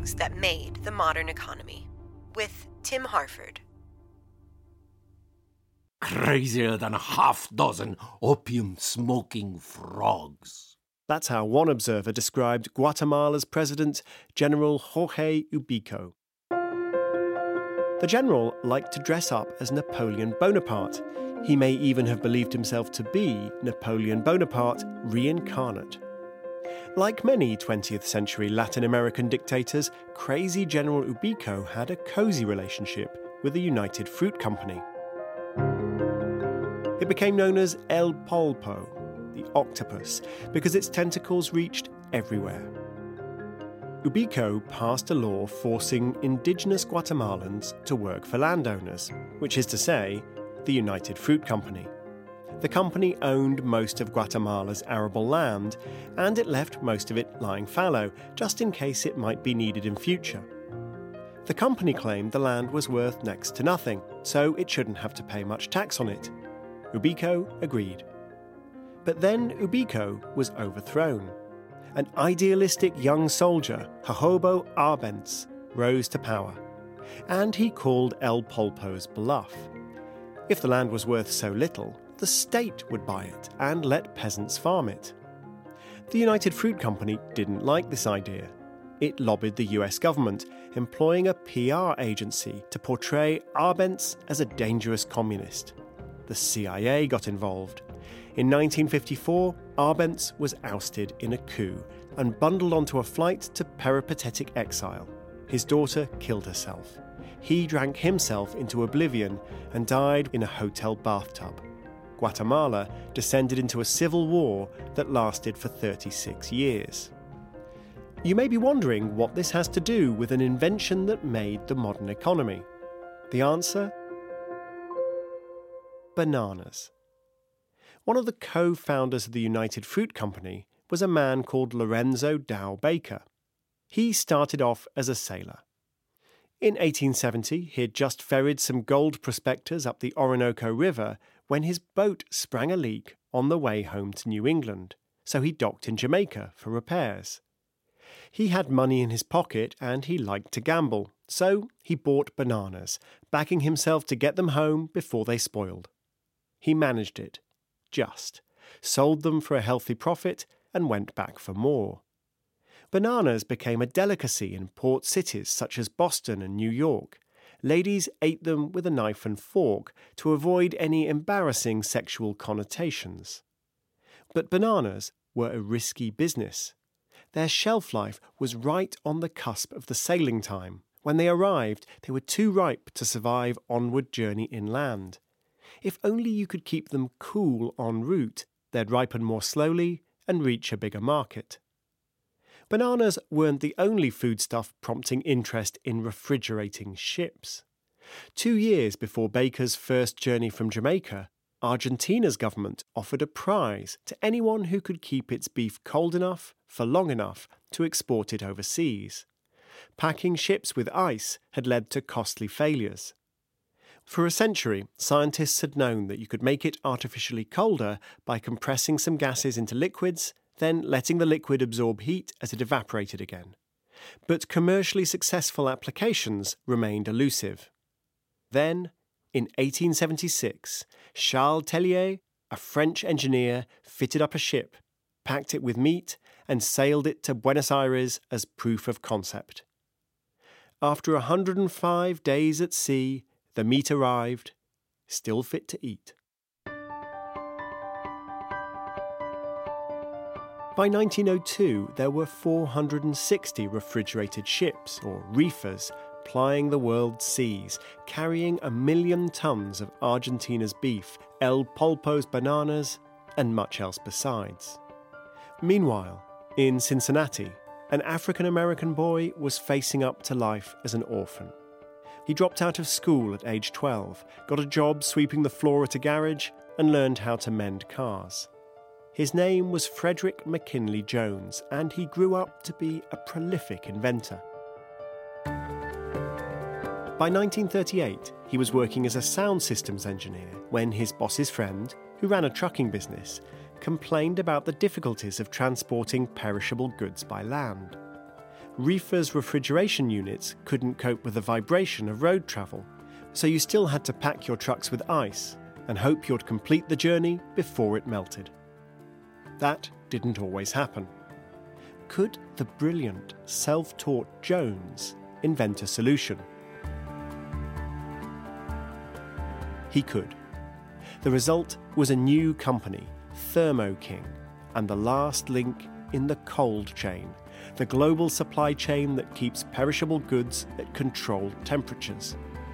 things that made the modern economy, with Tim Harford. Crazier than a half-dozen opium-smoking frogs. That's how one observer described Guatemala's president, General Jorge Ubico. The general liked to dress up as Napoleon Bonaparte. He may even have believed himself to be Napoleon Bonaparte reincarnate. Like many 20th century Latin American dictators, crazy General Ubico had a cosy relationship with the United Fruit Company. It became known as El Pulpo, the octopus, because its tentacles reached everywhere. Ubico passed a law forcing indigenous Guatemalans to work for landowners, which is to say, the United Fruit Company. The company owned most of Guatemala's arable land, and it left most of it lying fallow, just in case it might be needed in future. The company claimed the land was worth next to nothing, so it shouldn't have to pay much tax on it. Ubico agreed. But then Ubico was overthrown. An idealistic young soldier, Jacobo Arbenz, rose to power, and he called El Pulpo's bluff. If the land was worth so little, the state would buy it and let peasants farm it. The United Fruit Company didn't like this idea. It lobbied the US government, employing a PR agency to portray Arbenz as a dangerous communist. The CIA got involved. In 1954, Arbenz was ousted in a coup and bundled onto a flight to peripatetic exile. His daughter killed herself. He drank himself into oblivion and died in a hotel bathtub. Guatemala descended into a civil war that lasted for 36 years. You may be wondering what this has to do with an invention that made the modern economy. The answer? Bananas. One of the co-founders of the United Fruit Company was a man called Lorenzo Dow Baker. He started off as a sailor. In 1870, he had just ferried some gold prospectors up the Orinoco River when his boat sprang a leak on the way home to New England, so he docked in Jamaica for repairs. He had money in his pocket and he liked to gamble, so he bought bananas, backing himself to get them home before they spoiled. He managed it, just, sold them for a healthy profit and went back for more. Bananas became a delicacy in port cities such as Boston and New York. Ladies ate them with a knife and fork to avoid any embarrassing sexual connotations. But bananas were a risky business. Their shelf life was right on the cusp of the sailing time. When they arrived, they were too ripe to survive onward journey inland. If only you could keep them cool en route, they'd ripen more slowly and reach a bigger market. Bananas weren't the only foodstuff prompting interest in refrigerating ships. 2 years before Baker's first journey from Jamaica, Argentina's government offered a prize to anyone who could keep its beef cold enough for long enough to export it overseas. Packing ships with ice had led to costly failures. For a century, scientists had known that you could make it artificially colder by compressing some gases into liquids, then letting the liquid absorb heat as it evaporated again. But commercially successful applications remained elusive. Then, in 1876, Charles Tellier, a French engineer, fitted up a ship, packed it with meat, and sailed it to Buenos Aires as proof of concept. After 105 days at sea, the meat arrived, still fit to eat. By 1902, there were 460 refrigerated ships, or reefers, plying the world's seas, carrying 1 million tons of Argentina's beef, El Pulpo's bananas, and much else besides. Meanwhile, in Cincinnati, an African-American boy was facing up to life as an orphan. He dropped out of school at age 12, got a job sweeping the floor at a garage, and learned how to mend cars. His name was Frederick McKinley Jones, and he grew up to be a prolific inventor. By 1938, he was working as a sound systems engineer when his boss's friend, who ran a trucking business, complained about the difficulties of transporting perishable goods by land. reefers' refrigeration units couldn't cope with the vibration of road travel, so you still had to pack your trucks with ice and hope you'd complete the journey before it melted. That didn't always happen. Could the brilliant, self-taught Jones invent a solution? He could. The result was a new company, Thermo King, and the last link in the cold chain, the global supply chain that keeps perishable goods at controlled temperatures.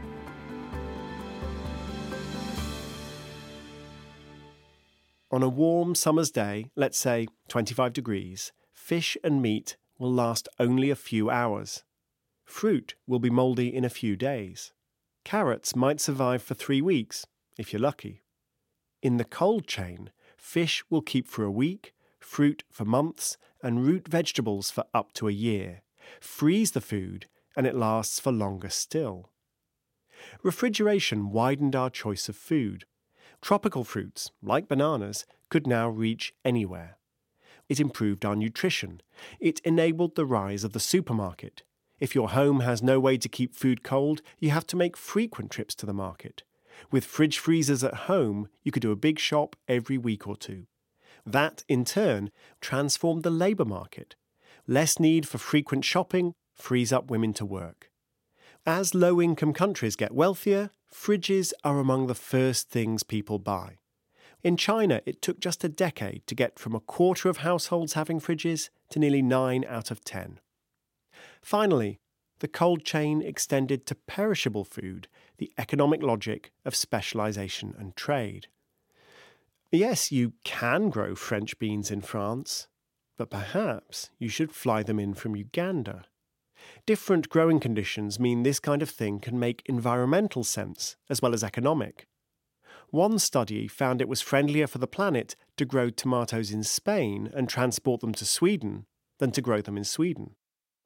On a warm summer's day, let's say 25 degrees, fish and meat will last only a few hours. Fruit will be mouldy in a few days. Carrots might survive for 3 weeks, if you're lucky. In the cold chain, fish will keep for a week, fruit for months, and root vegetables for up to a year. Freeze the food, and it lasts for longer still. Refrigeration widened our choice of food. Tropical fruits, like bananas, could now reach anywhere. It improved our nutrition. It enabled the rise of the supermarket. If your home has no way to keep food cold, you have to make frequent trips to the market. With fridge freezers at home, you could do a big shop every week or two. That, in turn, transformed the labour market. Less need for frequent shopping frees up women to work. As low-income countries get wealthier, fridges are among the first things people buy. In China, it took just a decade to get from a quarter of households having fridges to nearly 9 out of 10. Finally, the cold chain extended to perishable food, the economic logic of specialisation and trade. Yes, you can grow French beans in France, but perhaps you should fly them in from Uganda. Different growing conditions mean this kind of thing can make environmental sense as well as economic. One study found it was friendlier for the planet to grow tomatoes in Spain and transport them to Sweden than to grow them in Sweden.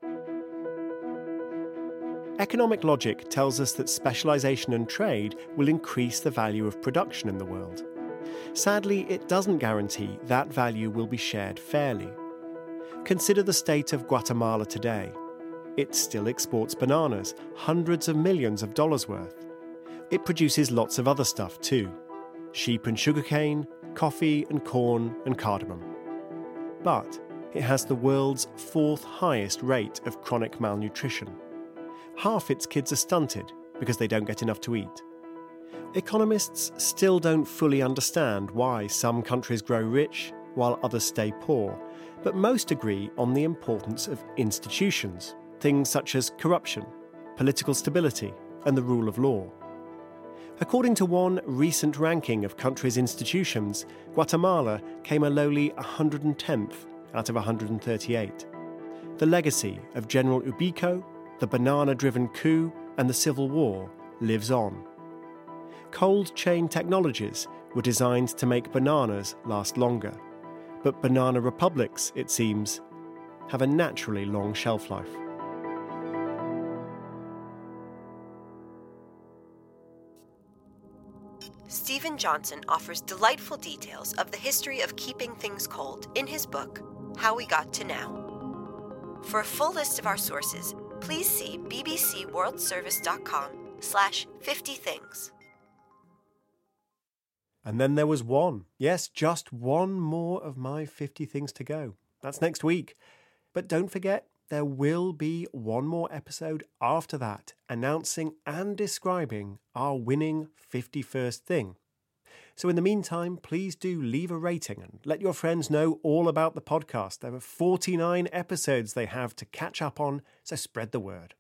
Economic logic tells us that specialisation and trade will increase the value of production in the world. Sadly, it doesn't guarantee that value will be shared fairly. Consider the state of Guatemala today. It still exports bananas, hundreds of millions of dollars worth. It produces lots of other stuff too. Sheep and sugarcane, coffee and corn and cardamom. But it has the world's 4th highest rate of chronic malnutrition. Half its kids are stunted because they don't get enough to eat. Economists still don't fully understand why some countries grow rich while others stay poor, but most agree on the importance of institutions, things such as corruption, political stability, and the rule of law. According to one recent ranking of countries' institutions, Guatemala came a lowly 110th out of 138. The legacy of General Ubico, the banana-driven coup, and the Civil War lives on. Cold chain technologies were designed to make bananas last longer, but banana republics, it seems, have a naturally long shelf life. Steven Johnson offers delightful details of the history of keeping things cold in his book, How We Got to Now. For a full list of our sources, please see bbcworldservice.com/50things. And then there was one. Yes, just one more of my 50 things to go. That's next week. But don't forget, there will be one more episode after that, announcing and describing our winning 51st thing. So in the meantime, please do leave a rating and let your friends know all about the podcast. There are 49 episodes they have to catch up on, so spread the word.